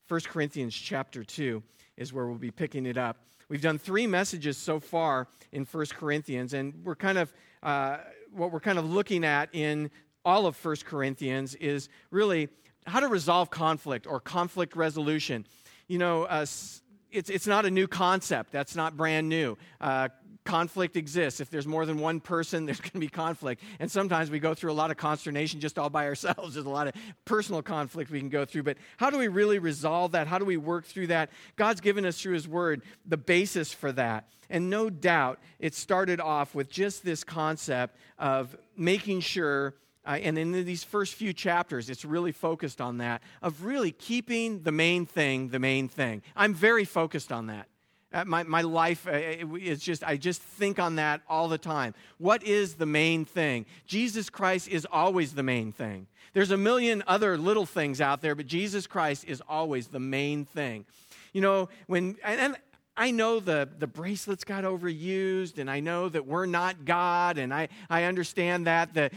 1 Corinthians chapter 2 is where we'll be picking it up. We've done 3 messages so far in 1 Corinthians, and we're kind of what we're kind of looking at in all of 1 Corinthians is really how to resolve conflict or conflict resolution. You know, it's not a new concept. That's not brand new. Conflict exists. If there's more than one person, there's going to be conflict. And sometimes we go through a lot of consternation just all by ourselves. There's a lot of personal conflict we can go through. But how do we really resolve that? How do we work through that? God's given us through His Word the basis for that. And no doubt it started off with just this concept of making sure, and in these first few chapters, it's really focused on that, of really keeping the main thing the main thing. I'm very focused on that. My life is just, I just think on that all the time. What is the main thing? Jesus Christ is always the main thing. There's a million other little things out there, but Jesus Christ is always the main thing. You know, and I know the bracelets got overused, and I know that we're not God, and I understand that, the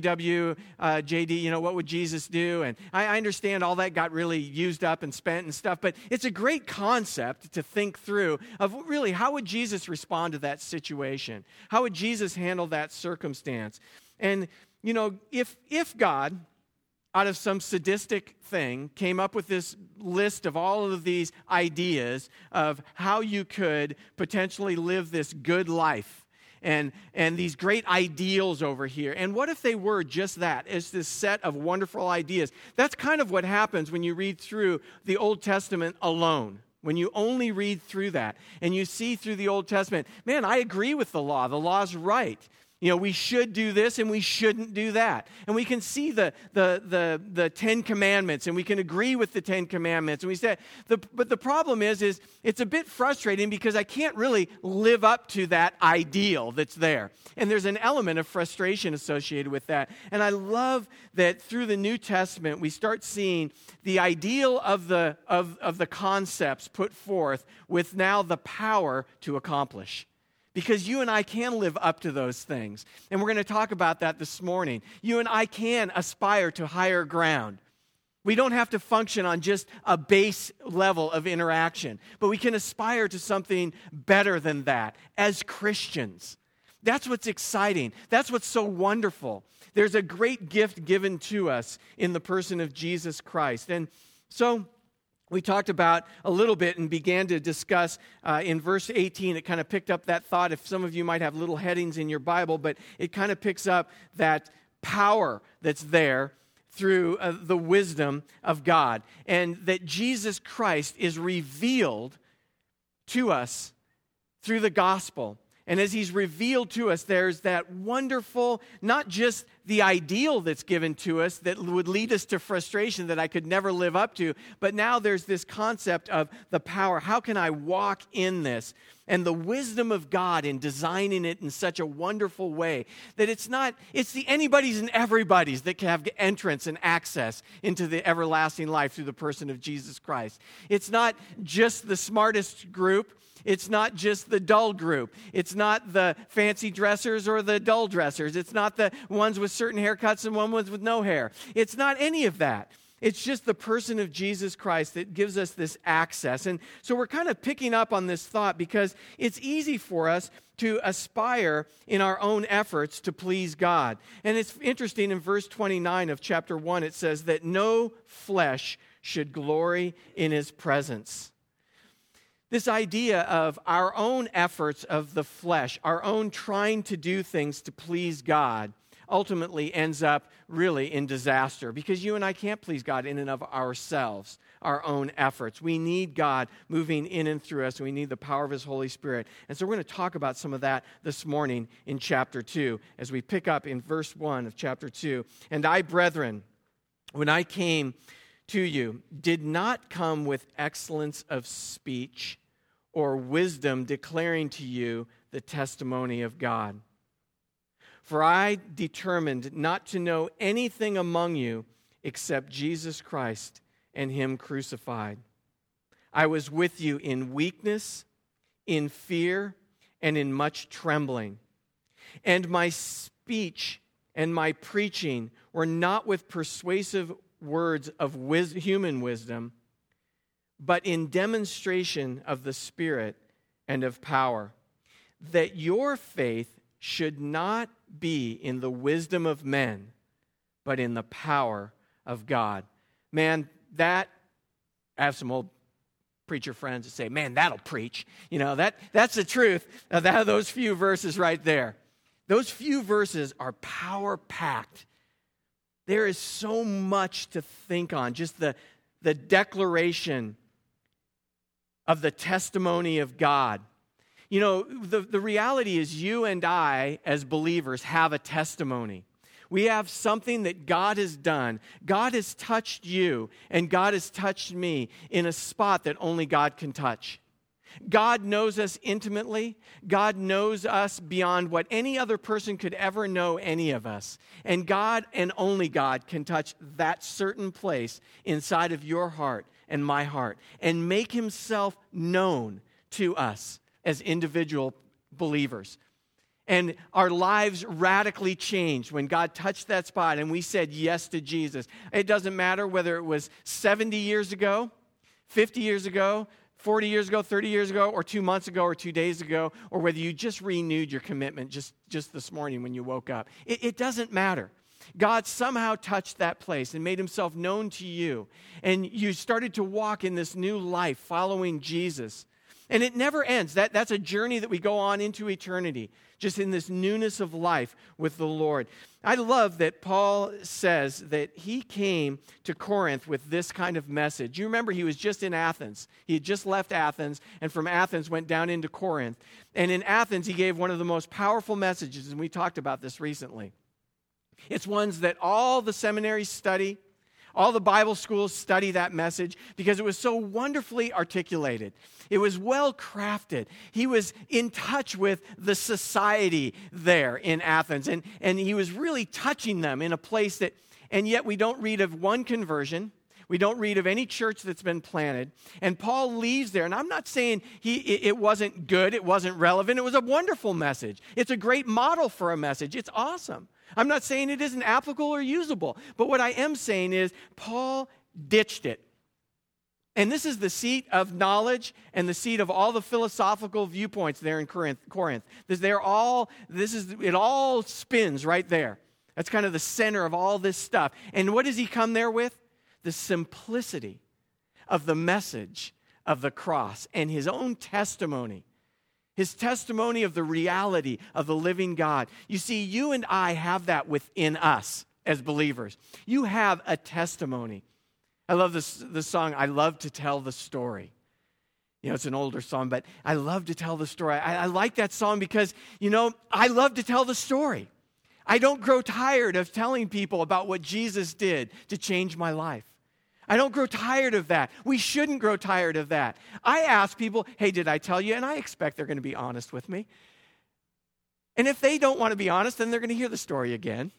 WWJD, you know, what would Jesus do? And I understand all that got really used up and spent and stuff, but it's a great concept to think through of really how would Jesus respond to that situation? How would Jesus handle that circumstance? And, you know, if God, out of some sadistic thing, came up with this list of all of these ideas of how you could potentially live this good life and these great ideals over here. And what if they were just that? It's this set of wonderful ideas. That's kind of what happens when you read through the Old Testament alone. When you only read through that and you see through the Old Testament, man, I agree with the law. The law's right. You know, we should do this and we shouldn't do that. And we can see the 10 Commandments, and we can agree with the 10 Commandments. And we say, but the problem is it's a bit frustrating because I can't really live up to that ideal that's there. And there's an element of frustration associated with that. And I love that through the New Testament, we start seeing the ideal of the concepts put forth with now the power to accomplish. Because you and I can live up to those things. And we're going to talk about that this morning. You and I can aspire to higher ground. We don't have to function on just a base level of interaction, but we can aspire to something better than that as Christians. That's what's exciting. That's what's so wonderful. There's a great gift given to us in the person of Jesus Christ. And so we talked about a little bit and began to discuss in verse 18. It kind of picked up that thought. If some of you might have little headings in your Bible, but it kind of picks up that power that's there through the wisdom of God. And that Jesus Christ is revealed to us through the gospel. And as He's revealed to us, there's that wonderful, not just the ideal that's given to us that would lead us to frustration that I could never live up to, but now there's this concept of the power. How can I walk in this? And the wisdom of God in designing it in such a wonderful way that it's the anybody's and everybody's that can have entrance and access into the everlasting life through the person of Jesus Christ. It's not just the smartest group. It's not just the dull group. It's not the fancy dressers or the dull dressers. It's not the ones with certain haircuts and ones with no hair. It's not any of that. It's just the person of Jesus Christ that gives us this access. And so we're kind of picking up on this thought because it's easy for us to aspire in our own efforts to please God. And it's interesting in verse 29 of chapter 1, it says that no flesh should glory in His presence. This idea of our own efforts of the flesh, our own trying to do things to please God, ultimately ends up really in disaster because you and I can't please God in and of ourselves, our own efforts. We need God moving in and through us, and we need the power of His Holy Spirit. And so we're going to talk about some of that this morning in chapter 2 as we pick up in verse 1 of chapter 2. And I, brethren, when I came to you, did not come with excellence of speech or wisdom declaring to you the testimony of God. For I determined not to know anything among you except Jesus Christ and Him crucified. I was with you in weakness, in fear, and in much trembling. And my speech and my preaching were not with persuasive words of human wisdom, but in demonstration of the Spirit and of power, that your faith should not be in the wisdom of men, but in the power of God. Man, I have some old preacher friends that say, man, that'll preach. That's the truth of those few verses right there. Those few verses are power-packed. There is so much to think on. Just the declaration of the testimony of God. The reality is you and I, as believers, have a testimony. We have something that God has done. God has touched you, and God has touched me in a spot that only God can touch. God knows us intimately. God knows us beyond what any other person could ever know any of us. And God and only God can touch that certain place inside of your heart and my heart and make himself known to us as individual believers. And our lives radically changed when God touched that spot and we said yes to Jesus. It doesn't matter whether it was 70 years ago, 50 years ago, 40 years ago, 30 years ago, or 2 months ago, or 2 days ago, or whether you just renewed your commitment just this morning when you woke up. It doesn't matter. God somehow touched that place and made himself known to you. And you started to walk in this new life following Jesus. And it never ends. That's a journey that we go on into eternity, just in this newness of life with the Lord. I love that Paul says that he came to Corinth with this kind of message. You remember he was just in Athens. He had just left Athens, and from Athens went down into Corinth. And in Athens, he gave one of the most powerful messages, and we talked about this recently. It's ones that all the seminaries study. All the Bible schools study that message because it was so wonderfully articulated. It was well crafted. He was in touch with the society there in Athens, and he was really touching them in a place that, and yet we don't read of one conversion. We don't read of any church that's been planted. And Paul leaves there, and I'm not saying it wasn't good, it wasn't relevant. It was a wonderful message. It's a great model for a message. It's awesome. I'm not saying it isn't applicable or usable, but what I am saying is Paul ditched it. And this is the seat of knowledge and the seat of all the philosophical viewpoints there in Corinth. It all spins right there. That's kind of the center of all this stuff. And what does he come there with? The simplicity of the message of the cross and his own testimony. His testimony of the reality of the living God. You see, you and I have that within us as believers. You have a testimony. I love this song, I Love to Tell the Story. It's an older song, but I love to tell the story. I like that song because, I love to tell the story. I don't grow tired of telling people about what Jesus did to change my life. I don't grow tired of that. We shouldn't grow tired of that. I ask people, hey, did I tell you? And I expect they're going to be honest with me. And if they don't want to be honest, then they're going to hear the story again.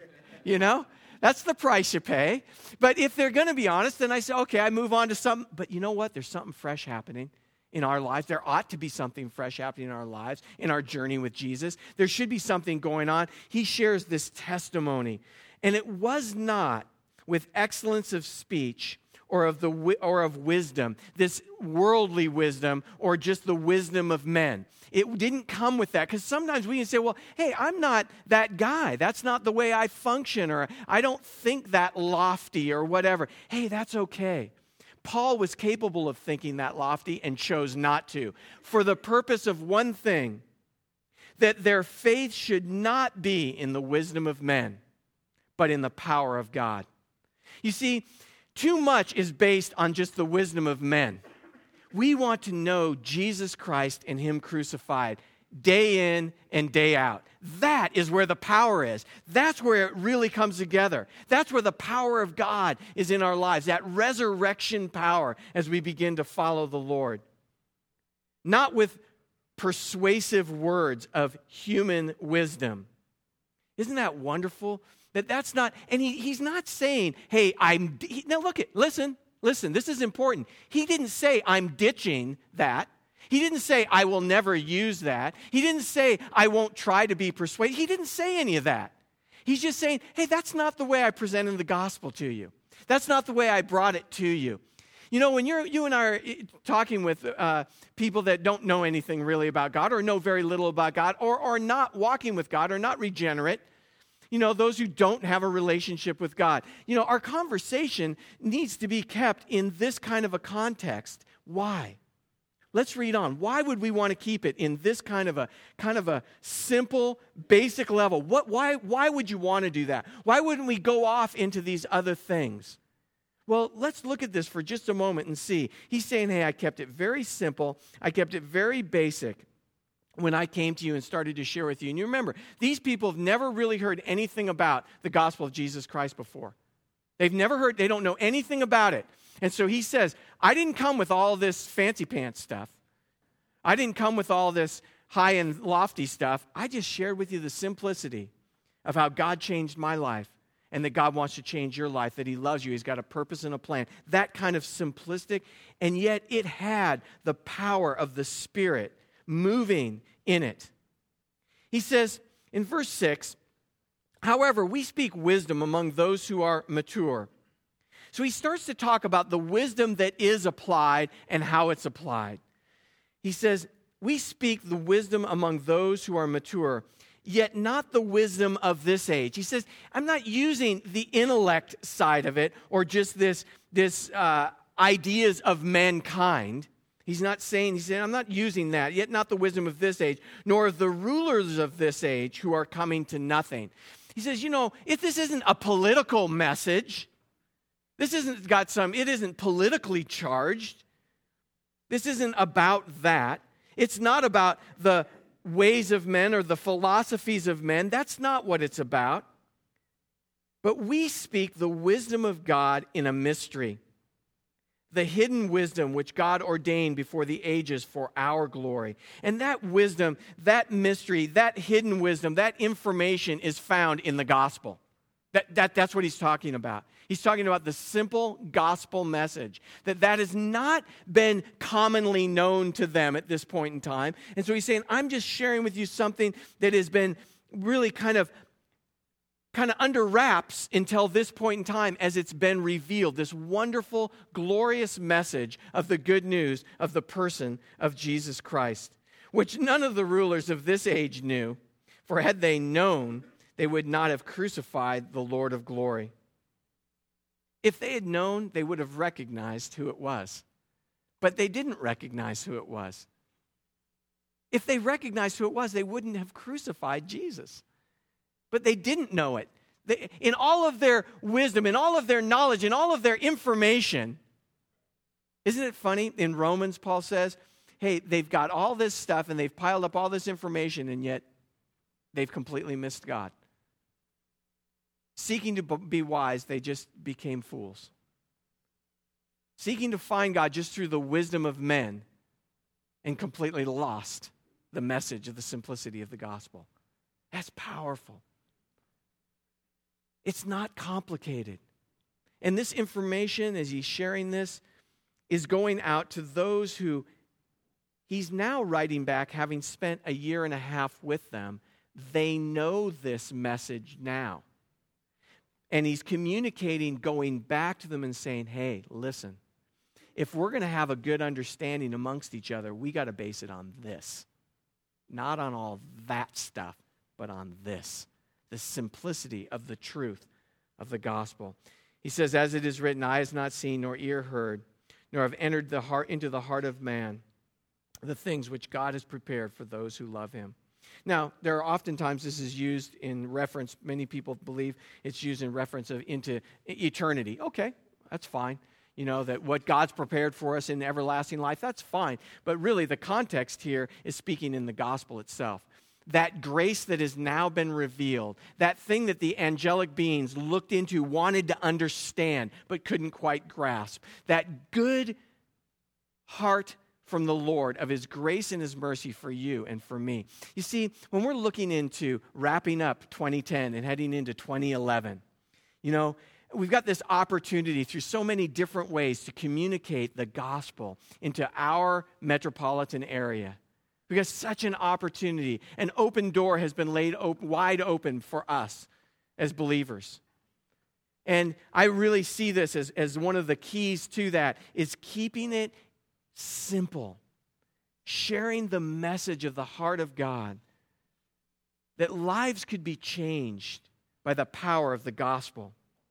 That's the price you pay. But if they're going to be honest, then I say, okay, I move on to something. But you know what? There's something fresh happening in our lives. There ought to be something fresh happening in our lives, in our journey with Jesus. There should be something going on. He shares this testimony. And it was not with excellence of speech or of wisdom, this worldly wisdom or just the wisdom of men. It didn't come with that because sometimes we can say, well, hey, I'm not that guy. That's not the way I function, or I don't think that lofty or whatever. Hey, that's okay. Paul was capable of thinking that lofty and chose not to for the purpose of one thing, that their faith should not be in the wisdom of men, but in the power of God. You see, too much is based on just the wisdom of men. We want to know Jesus Christ and him crucified day in and day out. That is where the power is. That's where it really comes together. That's where the power of God is in our lives, that resurrection power as we begin to follow the Lord. Not with persuasive words of human wisdom. Isn't that wonderful? That's not, and he's not saying, hey, now listen, this is important. He didn't say, I'm ditching that. He didn't say, I will never use that. He didn't say, I won't try to be persuaded. He didn't say any of that. He's just saying, hey, that's not the way I presented the gospel to you. That's not the way I brought it to you. You know, when you and I are talking with people that don't know anything really about God or know very little about God or are not walking with God or not regenerate, you know, those who don't have a relationship with God, you know, our conversation needs to be kept in this kind of a context. Why? Let's read on. Why would we want to keep it in this kind of a simple, basic level? Why would you want to do that? Why wouldn't we go off into these other things? Well, let's look at this for just a moment and see. He's saying, hey, I kept it very simple. I kept it very basic when I came to you and started to share with you. And you remember, these people have never really heard anything about the gospel of Jesus Christ before. They've never heard, they don't know anything about it. And so he says, I didn't come with all this fancy pants stuff. I didn't come with all this high and lofty stuff. I just shared with you the simplicity of how God changed my life. And that God wants to change your life, that he loves you, he's got a purpose and a plan. That kind of simplistic, and yet it had the power of the Spirit moving in it. He says in verse 6, however, we speak wisdom among those who are mature. So he starts to talk about the wisdom that is applied and how it's applied. He says, we speak the wisdom among those who are mature, yet not the wisdom of this age. He says, I'm not using the intellect side of it or just this ideas of mankind. He's saying, I'm not using that, yet not the wisdom of this age, nor the rulers of this age who are coming to nothing. He says, you know, if this isn't a political message, it isn't politically charged. This isn't about that. It's not about the ways of men or the philosophies of men. That's not what it's about. But we speak the wisdom of God in a mystery, the hidden wisdom which God ordained before the ages for our glory. And that wisdom, that mystery, that hidden wisdom, that information is found in the gospel. That's what he's talking about. He's talking about the simple gospel message, that has not been commonly known to them at this point in time. And so he's saying, I'm just sharing with you something that has been really kind of under wraps until this point in time as it's been revealed, this wonderful, glorious message of the good news of the person of Jesus Christ, which none of the rulers of this age knew, for had they known, they would not have crucified the Lord of glory. If they had known, they would have recognized who it was. But they didn't recognize who it was. If they recognized who it was, they wouldn't have crucified Jesus. But they didn't know it. In all of their wisdom, in all of their knowledge, in all of their information, isn't it funny? In Romans, Paul says, hey, they've got all this stuff and they've piled up all this information, and yet they've completely missed God. Seeking to be wise, they just became fools. Seeking to find God just through the wisdom of men and completely lost the message of the simplicity of the gospel. That's powerful. It's not complicated. And this information, as he's sharing this, is going out to those who he's now writing back, having spent a year and a half with them. They know this message now. And he's communicating, going back to them and saying, hey, listen, if we're going to have a good understanding amongst each other, we got to base it on this. Not on all that stuff, but on this. The simplicity of the truth of the gospel. He says, as it is written, eye has not seen, nor ear heard, nor have entered into the heart of man, the things which God has prepared for those who love him. Now, there are oftentimes this is used in reference, many people believe it's used in reference into eternity. Okay, that's fine. You know, that what God's prepared for us in everlasting life, that's fine. But really, the context here is speaking in the gospel itself. That grace that has now been revealed, that thing that the angelic beings looked into, wanted to understand, but couldn't quite grasp. That good heart from the Lord of his grace and his mercy for you and for me. You see, when we're looking into wrapping up 2010 and heading into 2011, you know, we've got this opportunity through so many different ways to communicate the gospel into our metropolitan area. We've got such an opportunity. An open door has been laid wide open for us as believers. And I really see this as one of the keys to that is keeping it simple. Sharing the message of the heart of God. That lives could be changed by the power of the gospel.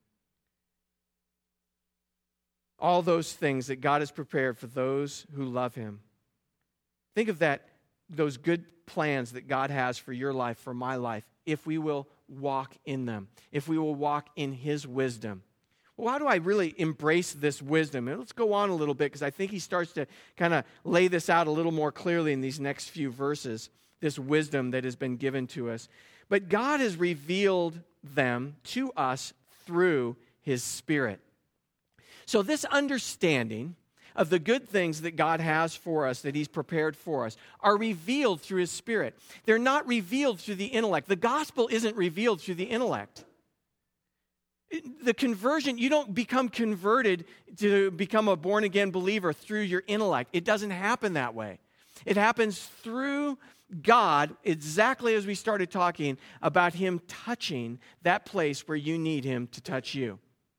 All those things that God has prepared for those who love Him. Think of that, those good plans that God has for your life, for my life, if we will walk in them, if we will walk in His wisdom. Well, how do I really embrace this wisdom? And let's go on a little bit because I think he starts to kind of lay this out a little more clearly in these next few verses, this wisdom that has been given to us. But God has revealed them to us through His Spirit. So this understanding of the good things that God has for us, that He's prepared for us, are revealed through His Spirit. They're not revealed through the intellect. The gospel isn't revealed through the intellect. The conversion, you don't become converted to become a born-again believer through your intellect. It doesn't happen that way. It happens through God, exactly as we started talking about Him touching that place where you need Him to touch you.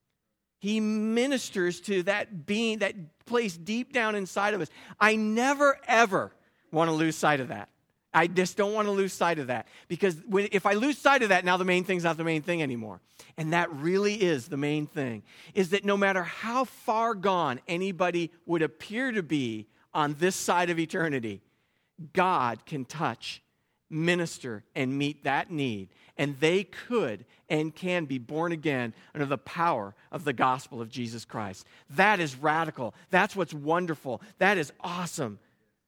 He ministers to that being, that place deep down inside of us. I never, ever want to lose sight of that. I just don't want to lose sight of that. Because if I lose sight of that, now the main thing's not the main thing anymore. And that really is the main thing. Is that no matter how far gone anybody would appear to be on this side of eternity, God can touch, minister, and meet that need. And they could and can be born again under the power of the gospel of Jesus Christ. That is radical. That's what's wonderful. That is awesome.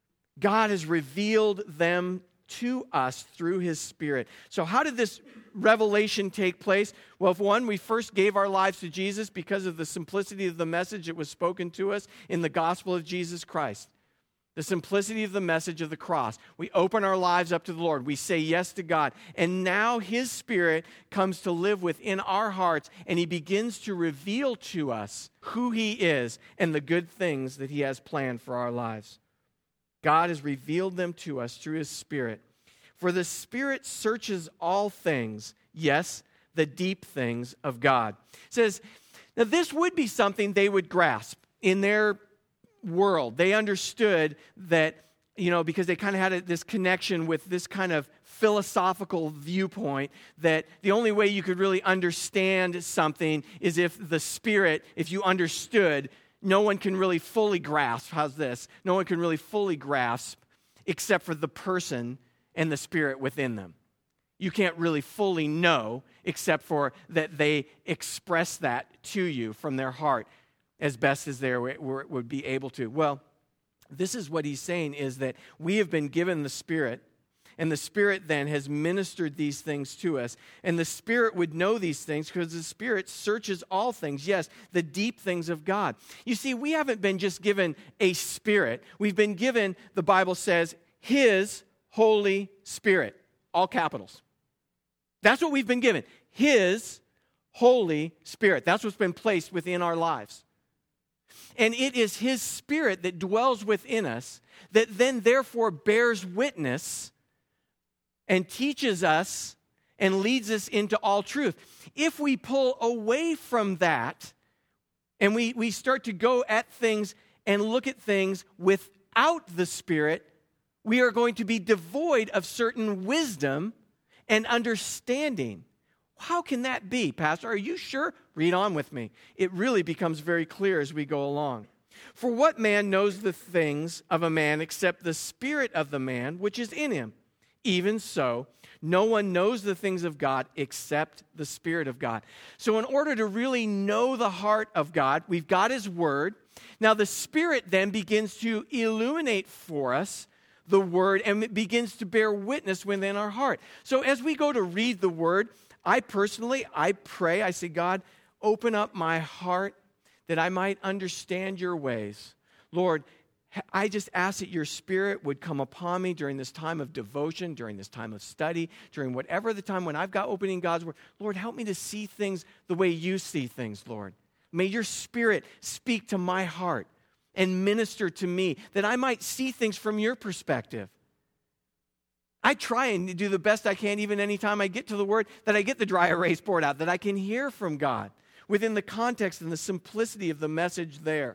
God has revealed them to us through His Spirit. So how did this revelation take place? Well, for one, we first gave our lives to Jesus because of the simplicity of the message that was spoken to us in the gospel of Jesus Christ. The simplicity of the message of the cross. We open our lives up to the Lord. We say yes to God. And now His Spirit comes to live within our hearts, and He begins to reveal to us who He is and the good things that He has planned for our lives. God has revealed them to us through His Spirit. For the Spirit searches all things, yes, the deep things of God. It says, now this would be something they would grasp in their world. They understood that, because they kind of had this connection with this kind of philosophical viewpoint that the only way you could really understand something is if the Spirit, if you understood, no one can really fully grasp. How's this? No one can really fully grasp except for the person and the Spirit within them. You can't really fully know except for that they express that to you from their heart as best as they would be able to. Well, this is what he's saying is that we have been given the Spirit, and the Spirit then has ministered these things to us. And the Spirit would know these things because the Spirit searches all things. Yes, the deep things of God. You see, we haven't been just given a Spirit. We've been given, the Bible says, His Holy Spirit. All capitals. That's what we've been given. His Holy Spirit. That's what's been placed within our lives. And it is His Spirit that dwells within us that then therefore bears witness and teaches us and leads us into all truth. If we pull away from that and we start to go at things and look at things without the Spirit, we are going to be devoid of certain wisdom and understanding. How can that be, Pastor? Are you sure? Read on with me. It really becomes very clear as we go along. For what man knows the things of a man except the spirit of the man which is in him? Even so, no one knows the things of God except the Spirit of God. So in order to really know the heart of God, we've got His Word. Now the Spirit then begins to illuminate for us the Word, and it begins to bear witness within our heart. So as we go to read the Word, I pray, I say, God, open up my heart that I might understand your ways. Lord, I just ask that your Spirit would come upon me during this time of devotion, during this time of study, during whatever the time when I've got opening God's Word. Lord, help me to see things the way you see things, Lord. May your Spirit speak to my heart and minister to me that I might see things from your perspective. I try and do the best I can even anytime I get to the Word, that I get the dry erase board out, that I can hear from God. within the context and the simplicity of the message there.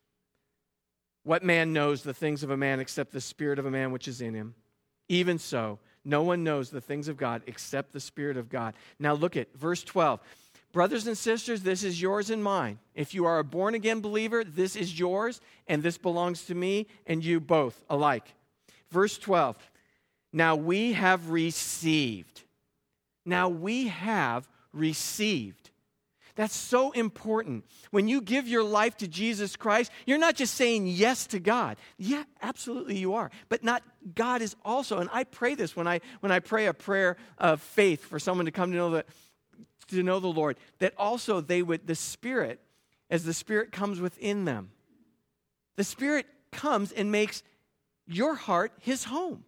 What man knows the things of a man except the spirit of a man which is in him? Even so, no one knows the things of God except the Spirit of God. Now look at verse 12. Brothers and sisters, this is yours and mine. If you are a born-again believer, this is yours, and this belongs to me and you both alike. Verse 12. Now we have received. Now we have received. That's so important. When you give your life to Jesus Christ, you're not just saying yes to God. Yeah, absolutely you are. But not God is also, and I pray this when I pray a prayer of faith for someone to come to know the Lord, that also the Spirit, as the Spirit comes within them, the Spirit comes and makes your heart his home.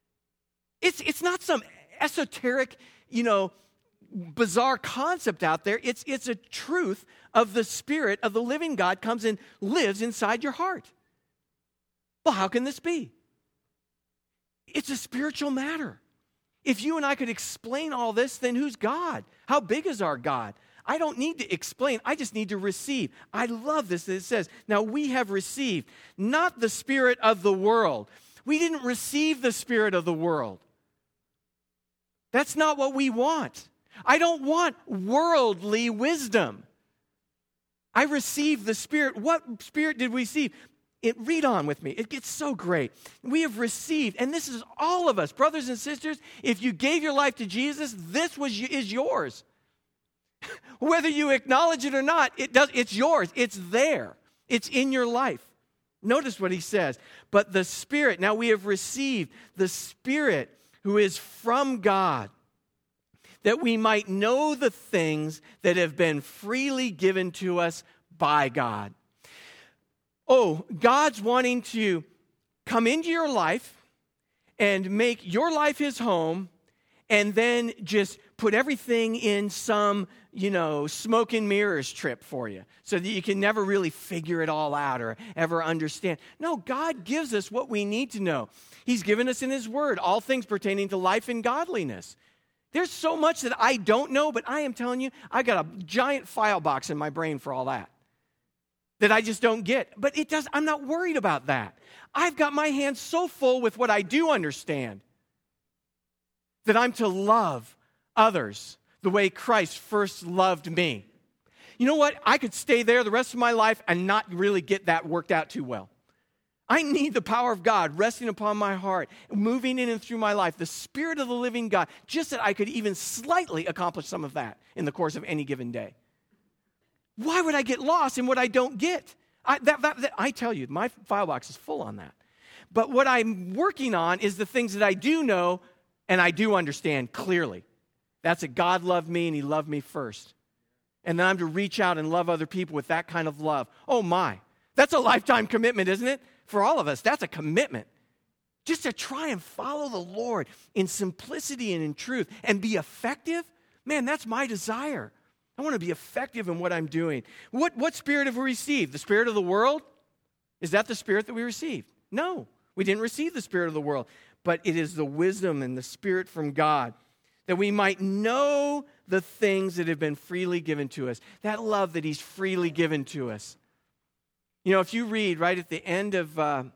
It's not some esoteric, bizarre concept out there. It's a truth of the Spirit of the living God comes and lives inside your heart. Well, how can this be? It's a spiritual matter. If you and I could explain all this, then who's God? How big is our God? I don't need to explain. I just need to receive. I love this that it says, now we have received not the spirit of the world. We didn't receive the spirit of the world. That's not what we want. I don't want worldly wisdom. I received the Spirit. What Spirit did we receive? Read on with me. It gets so great. We have received, and this is all of us, brothers and sisters, if you gave your life to Jesus, this is yours. Whether you acknowledge it or not, it's yours. It's there. It's in your life. Notice what he says. But the Spirit, now we have received the Spirit who is from God, that we might know the things that have been freely given to us by God. Oh, God's wanting to come into your life and make your life his home and then just put everything in some, smoke and mirrors trip for you so that you can never really figure it all out or ever understand. No, God gives us what we need to know. He's given us in his word all things pertaining to life and godliness. There's so much that I don't know, but I am telling you, I got a giant file box in my brain for all that I just don't get. But I'm not worried about that. I've got my hands so full with what I do understand that I'm to love others the way Christ first loved me. You know what? I could stay there the rest of my life and not really get that worked out too well. I need the power of God resting upon my heart, moving in and through my life, the Spirit of the living God, just that I could even slightly accomplish some of that in the course of any given day. Why would I get lost in what I don't get? I tell you, my file box is full on that. But what I'm working on is the things that I do know and I do understand clearly. That's that God loved me and he loved me first. And then I'm to reach out and love other people with that kind of love. Oh my, that's a lifetime commitment, isn't it? For all of us, that's a commitment. Just to try and follow the Lord in simplicity and in truth and be effective, man, that's my desire. I want to be effective in what I'm doing. What spirit have we received? The spirit of the world? Is that the spirit that we received? No, we didn't receive the spirit of the world, but it is the wisdom and the Spirit from God that we might know the things that have been freely given to us. That love that he's freely given to us. If you read right at the end of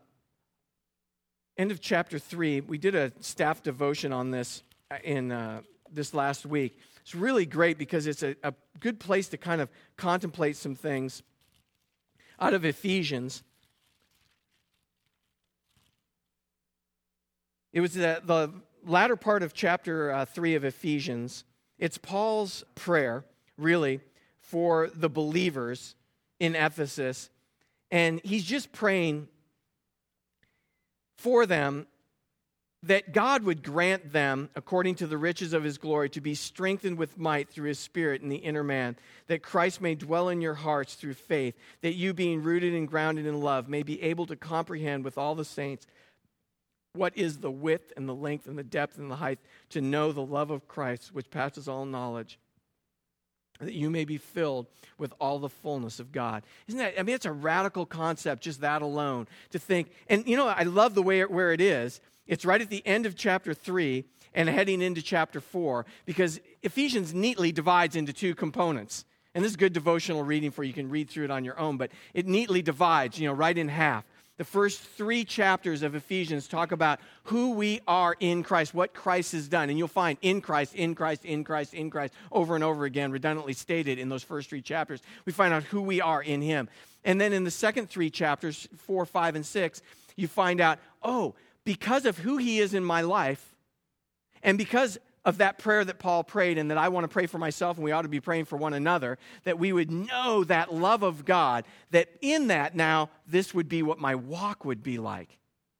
chapter 3, we did a staff devotion on this in this last week. It's really great because it's a good place to kind of contemplate some things out of Ephesians. It was the latter part of chapter 3 of Ephesians. It's Paul's prayer, really, for the believers in Ephesus. And he's just praying for them that God would grant them, according to the riches of his glory, to be strengthened with might through his Spirit in the inner man, that Christ may dwell in your hearts through faith, that you, being rooted and grounded in love, may be able to comprehend with all the saints what is the width and the length and the depth and the height, to know the love of Christ, which passes all knowledge, that you may be filled with all the fullness of God. Isn't that, it's a radical concept, just that alone, to think. And, I love the way where it is. It's right at the end of chapter 3 and heading into chapter 4, because Ephesians neatly divides into two components. And this is good devotional reading for you. You can read through it on your own, but it neatly divides, right in half. The first 3 chapters of Ephesians talk about who we are in Christ, what Christ has done. And you'll find in Christ, in Christ, in Christ, in Christ, over and over again, redundantly stated in those first 3 chapters. We find out who we are in him. And then in the second 3 chapters, 4, 5, and 6, you find out, because of who he is in my life, and because of that prayer that Paul prayed and that I want to pray for myself and we ought to be praying for one another, that we would know that love of God, that in that now, this would be what my walk would be like.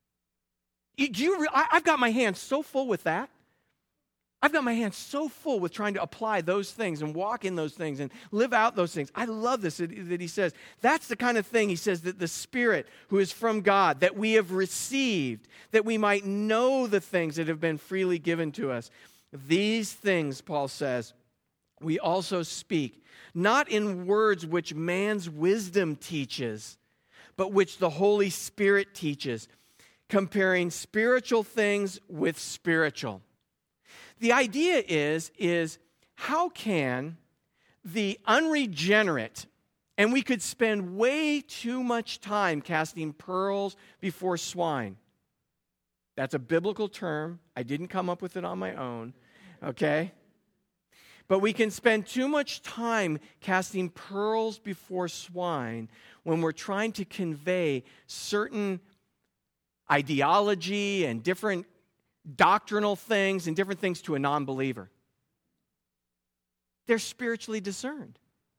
I've got my hands so full with that. I've got my hands so full with trying to apply those things and walk in those things and live out those things. I love this that he says. That's the kind of thing, he says, that the Spirit who is from God, that we have received, that we might know the things that have been freely given to us. These things, Paul says, we also speak, not in words which man's wisdom teaches, but which the Holy Spirit teaches, comparing spiritual things with spiritual. The idea is how can the unregenerate, and we could spend way too much time casting pearls before swine. That's a biblical term. I didn't come up with it on my own, okay? But we can spend too much time casting pearls before swine when we're trying to convey certain ideology and different doctrinal things and different things to a non-believer. They're spiritually discerned.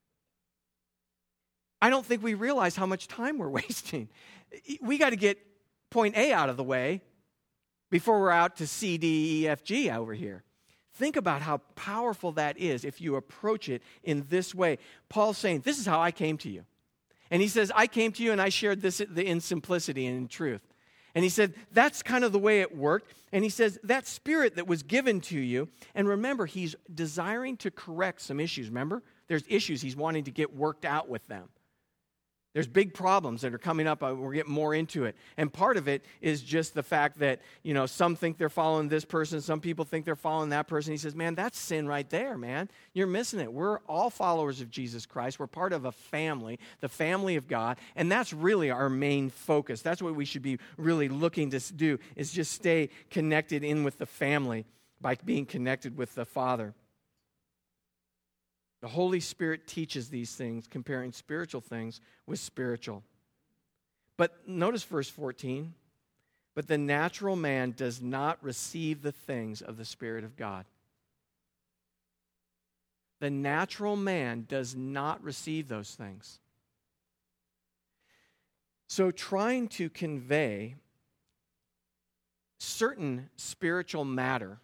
I don't think we realize how much time we're wasting. We got to get point A out of the way before we're out to C, D, E, F, G over here. Think about how powerful that is if you approach it in this way. Paul's saying, this is how I came to you. And he says, I came to you and I shared this in simplicity and in truth. And he said, that's kind of the way it worked. And he says, that Spirit that was given to you, and remember, he's desiring to correct some issues. Remember? There's issues he's wanting to get worked out with them. There's big problems that are coming up. We'll get more into it. And part of it is just the fact that, some think they're following this person. Some people think they're following that person. He says, man, that's sin right there, man. You're missing it. We're all followers of Jesus Christ. We're part of a family, the family of God. And that's really our main focus. That's what we should be really looking to do, is just stay connected in with the family by being connected with the Father. The Holy Spirit teaches these things, comparing spiritual things with spiritual. But notice verse 14. But the natural man does not receive the things of the Spirit of God. The natural man does not receive those things. So trying to convey certain spiritual matter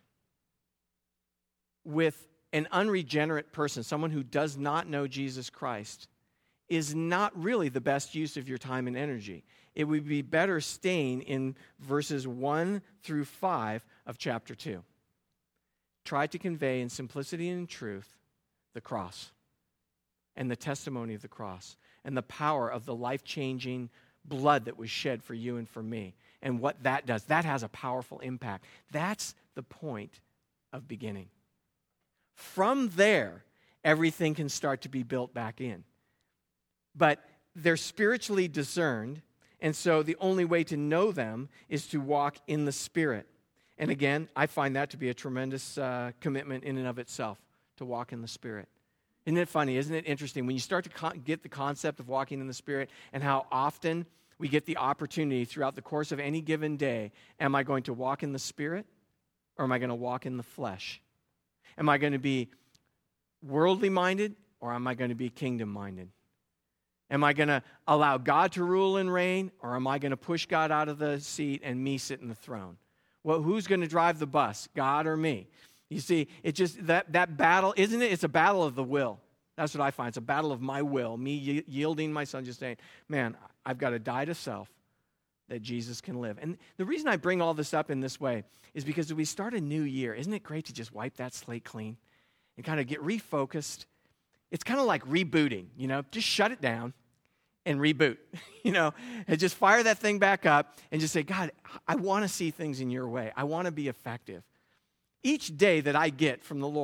with an unregenerate person, someone who does not know Jesus Christ, is not really the best use of your time and energy. It would be better staying in verses 1 through 5 of chapter 2. Try to convey in simplicity and in truth the cross and the testimony of the cross and the power of the life-changing blood that was shed for you and for me and what that does. That has a powerful impact. That's the point of beginning. From there, everything can start to be built back in. But they're spiritually discerned, and so the only way to know them is to walk in the Spirit. And again, I find that to be a tremendous commitment in and of itself, to walk in the Spirit. Isn't it funny? Isn't it interesting? When you start to get the concept of walking in the Spirit and how often we get the opportunity throughout the course of any given day, am I going to walk in the Spirit or am I going to walk in the flesh? Am I going to be worldly minded or am I going to be kingdom minded? Am I going to allow God to rule and reign or am I going to push God out of the seat and me sit in the throne? Well, who's going to drive the bus, God or me? You see, it's just that battle, isn't it? It's a battle of the will. That's what I find. It's a battle of my will, me yielding my son, just saying, man, I've got to die to self that Jesus can live. And the reason I bring all this up in this way is because as we start a new year, isn't it great to just wipe that slate clean and kind of get refocused? It's kind of like rebooting, just shut it down and reboot, and just fire that thing back up and just say, God, I want to see things in your way. I want to be effective. Each day that I get from the Lord,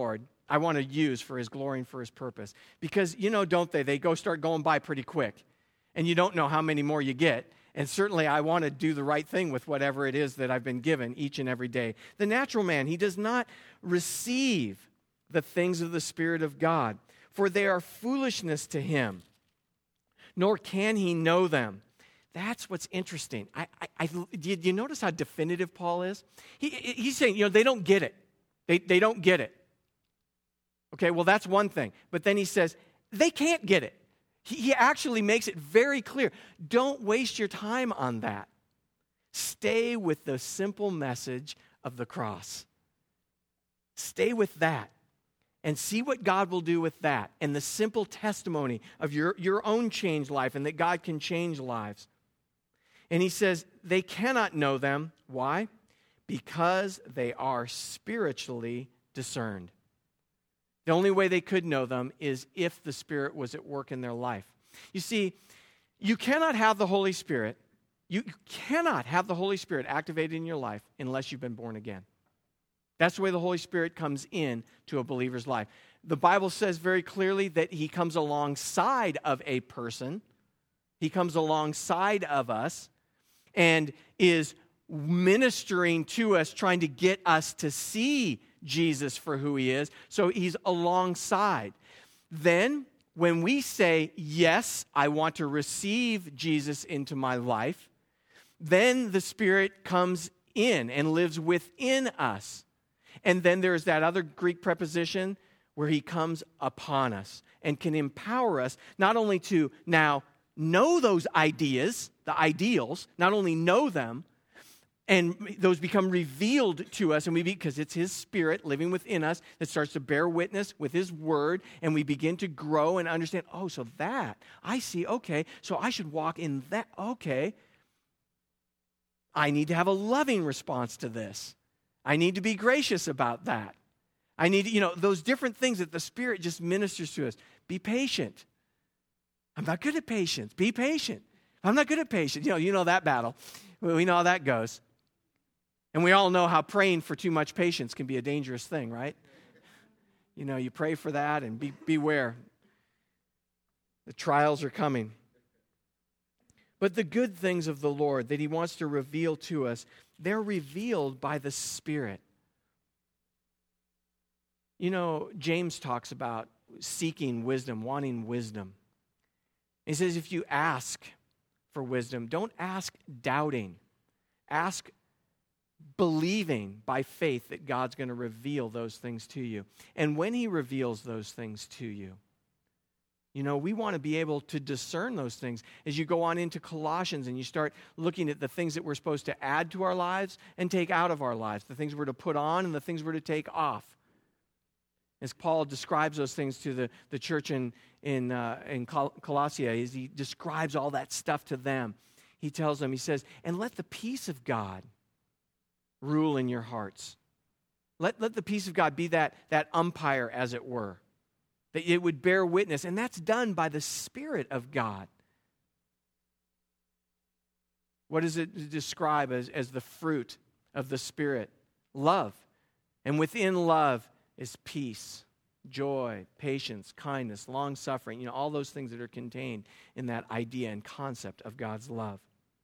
to use for his glory and for his purpose. Because, don't they? They start going by pretty quick. And you don't know how many more you get. And certainly I want to do the right thing with whatever it is that I've been given each and every day. The natural man, he does not receive the things of the Spirit of God, for they are foolishness to him, nor can he know them. That's what's interesting. Did you notice how definitive Paul is? He's saying, they don't get it. They don't get it. Okay, well, that's one thing. But then he says, they can't get it. He actually makes it very clear. Don't waste your time on that. Stay with the simple message of the cross. Stay with that and see what God will do with that and the simple testimony of your own changed life and that God can change lives. And he says they cannot know them. Why? Because they are spiritually discerned. The only way they could know them is if the Spirit was at work in their life. You see, you cannot have the Holy Spirit. You cannot have the Holy Spirit activated in your life unless you've been born again. That's the way the Holy Spirit comes in to a believer's life. The Bible says very clearly that he comes alongside of a person. He comes alongside of us and is ministering to us, trying to get us to see Jesus for who he is. So he's alongside. Then, when we say, yes, I want to receive Jesus into my life, then the Spirit comes in and lives within us. And then there's that other Greek preposition where he comes upon us and can empower us not only to now know those ideas, the ideals, not only know them, and those become revealed to us, and because it's his Spirit living within us that starts to bear witness with his word, and we begin to grow and understand, oh, so that, I see, okay, so I should walk in that, okay. I need to have a loving response to this. I need to be gracious about that. I need, those different things that the Spirit just ministers to us. Be patient. I'm not good at patience. Be patient. I'm not good at patience. You know that battle. We know how that goes. And we all know how praying for too much patience can be a dangerous thing, right? You pray for that and beware. The trials are coming. But the good things of the Lord that he wants to reveal to us, they're revealed by the Spirit. James talks about seeking wisdom, wanting wisdom. He says if you ask for wisdom, don't ask doubting. Ask believing by faith that God's going to reveal those things to you. And when he reveals those things to you, we want to be able to discern those things. As you go on into Colossians and you start looking at the things that we're supposed to add to our lives and take out of our lives, the things we're to put on and the things we're to take off. As Paul describes those things to the church in Colossae, as he describes all that stuff to them, he tells them, he says, and let the peace of God rule in your hearts. Let the peace of God be that umpire, as it were, that it would bear witness, and that's done by the Spirit of God. What does it describe as the fruit of the Spirit? Love. And within love is peace, joy, patience, kindness, long-suffering, all those things that are contained in that idea and concept of God's love.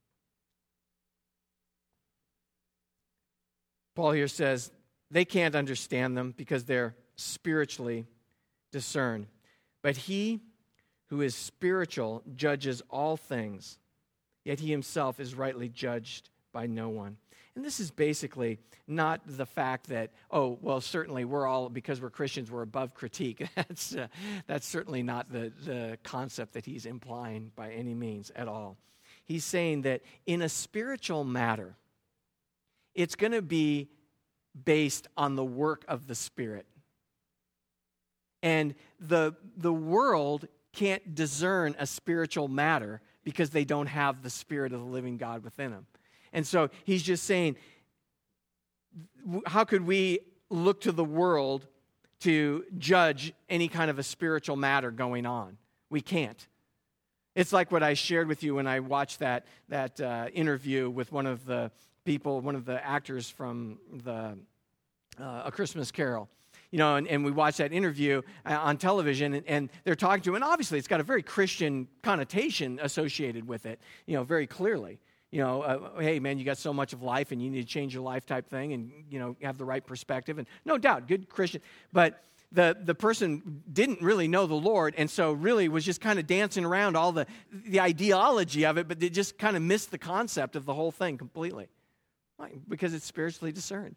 Paul here says they can't understand them because they're spiritually discerned. But he who is spiritual judges all things, yet he himself is rightly judged by no one. And this is basically not the fact that, certainly we're all, because we're Christians, we're above critique. That's certainly not the concept that he's implying by any means at all. He's saying that in a spiritual matter, it's going to be based on the work of the Spirit. And the world can't discern a spiritual matter because they don't have the Spirit of the living God within them. And so he's just saying, how could we look to the world to judge any kind of a spiritual matter going on? We can't. It's like what I shared with you when I watched that interview with one of the actors from A Christmas Carol. and we watch that interview on television, and they're talking to him, and obviously it's got a very Christian connotation associated with it, very clearly. Hey, man, you got so much of life, and you need to change your life type thing, and, have the right perspective, and no doubt, good Christian. But the person didn't really know the Lord, and so really was just kind of dancing around all the ideology of it, but they just kind of missed the concept of the whole thing completely. Why? Because it's spiritually discerned.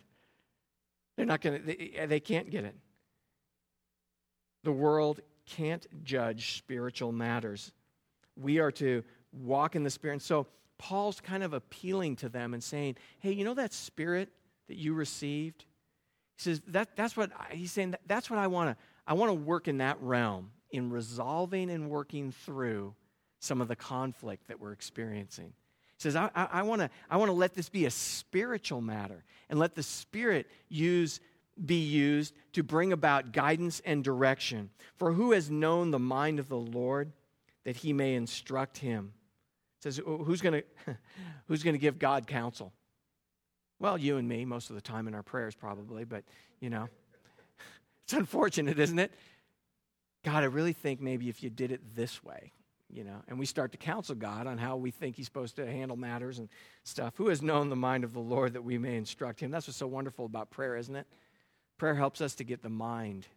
They can't get it. The world can't judge spiritual matters. We are to walk in the Spirit. And so Paul's kind of appealing to them and saying, hey, that Spirit that you received? He says, that's what I want to. I want to work in that realm, in resolving and working through some of the conflict that we're experiencing. He says, I want to let this be a spiritual matter and let the Spirit be used to bring about guidance and direction. For who has known the mind of the Lord that he may instruct him? It says, who's going to give God counsel? Well, you and me, most of the time in our prayers probably, but, it's unfortunate, isn't it? God, I really think maybe if you did it this way, and we start to counsel God on how we think he's supposed to handle matters and stuff. Who has known the mind of the Lord that we may instruct him? That's what's so wonderful about prayer, isn't it? Prayer helps us to get the mind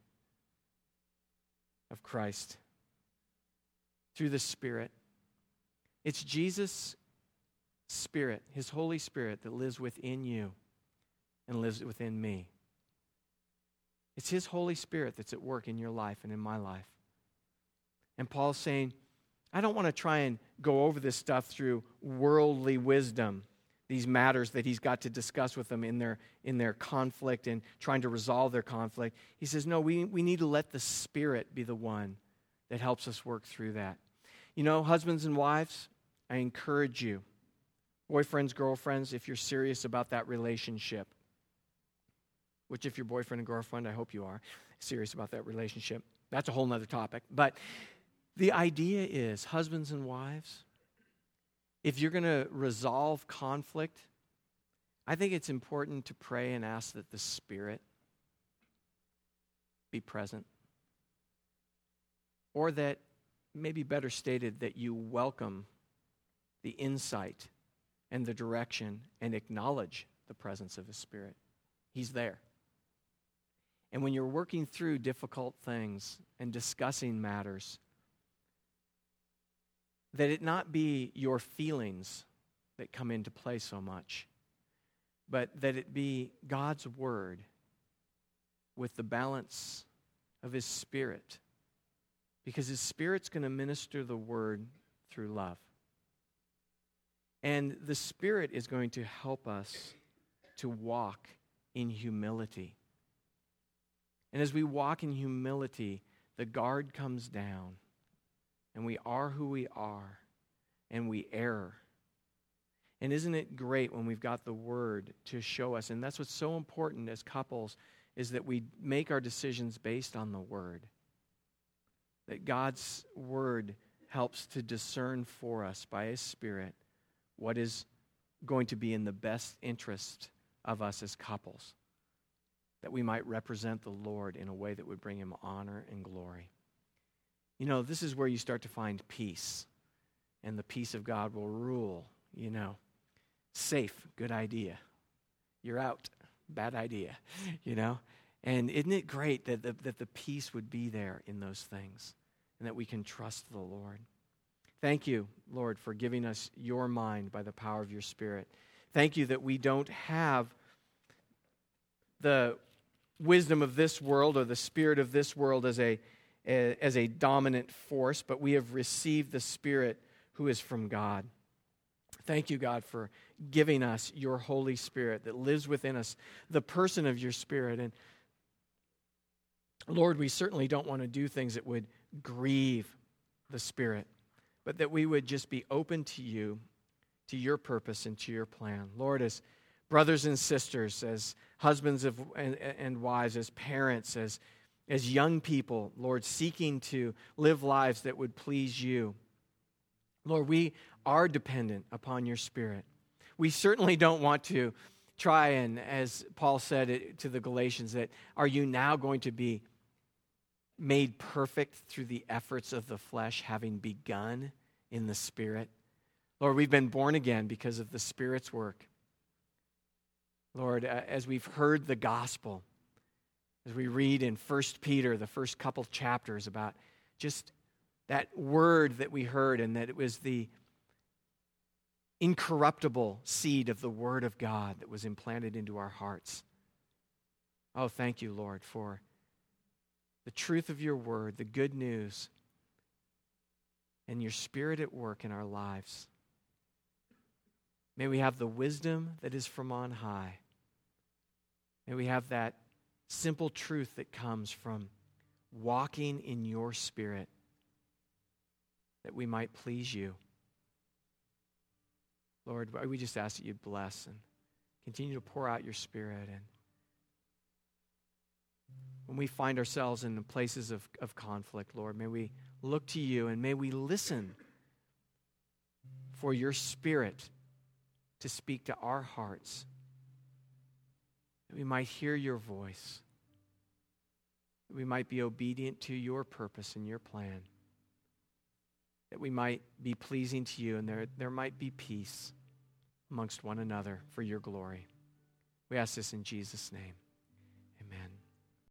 of Christ through the Spirit. It's Jesus' Spirit, his Holy Spirit, that lives within you and lives within me. It's his Holy Spirit that's at work in your life and in my life. And Paul's saying, I don't want to try and go over this stuff through worldly wisdom, these matters that he's got to discuss with them in their conflict and trying to resolve their conflict. He says, no, we need to let the Spirit be the one that helps us work through that. Husbands and wives, I encourage you, boyfriends, girlfriends, if you're serious about that relationship, which if you're boyfriend and girlfriend, I hope you are serious about that relationship. That's a whole nother topic. But the idea is, husbands and wives, if you're going to resolve conflict, I think it's important to pray and ask that the Spirit be present. Or that, maybe better stated, that you welcome the insight and the direction and acknowledge the presence of His Spirit. He's there. And when you're working through difficult things and discussing matters, that it not be your feelings that come into play so much, but that it be God's Word with the balance of His Spirit, because His Spirit's going to minister the Word through love. And the Spirit is going to help us to walk in humility. And as we walk in humility, the guard comes down, and we are who we are, and we err. And isn't it great when we've got the Word to show us? And that's what's so important as couples, is that we make our decisions based on the Word. That God's Word helps to discern for us by His Spirit what is going to be in the best interest of us as couples, that we might represent the Lord in a way that would bring Him honor and glory. This is where you start to find peace, and the peace of God will rule. Safe, good idea. You're out, bad idea. And isn't it great that the peace would be there in those things, and that we can trust the Lord? Thank you, Lord, for giving us your mind by the power of your Spirit. Thank you that we don't have the wisdom of this world or the spirit of this world as a dominant force, but we have received the Spirit who is from God. Thank you, God, for giving us your Holy Spirit that lives within us, the person of your Spirit. And Lord, we certainly don't want to do things that would grieve the Spirit, but that we would just be open to you, to your purpose and to your plan. Lord, as brothers and sisters, as husbands and wives, as parents, as young people, Lord, seeking to live lives that would please you, Lord, we are dependent upon your Spirit. We certainly don't want to try and, as Paul said it to the Galatians, that are you now going to be made perfect through the efforts of the flesh, having begun in the Spirit? Lord, we've been born again because of the Spirit's work. Lord, as we've heard the gospel, as we read in 1 Peter, the first couple chapters about just that word that we heard, and that it was the incorruptible seed of the Word of God that was implanted into our hearts. Oh, thank you, Lord, for the truth of your word, the good news, and your Spirit at work in our lives. May we have the wisdom that is from on high. May we have that simple truth that comes from walking in your Spirit, that we might please you. Lord, we just ask that you'd bless and continue to pour out your Spirit. And when we find ourselves in the places of conflict, Lord, may we look to you, and may we listen for your Spirit to speak to our hearts, that we might hear your voice, that we might be obedient to your purpose and your plan, that we might be pleasing to you, and there might be peace amongst one another for your glory. We ask this in Jesus' name. Amen.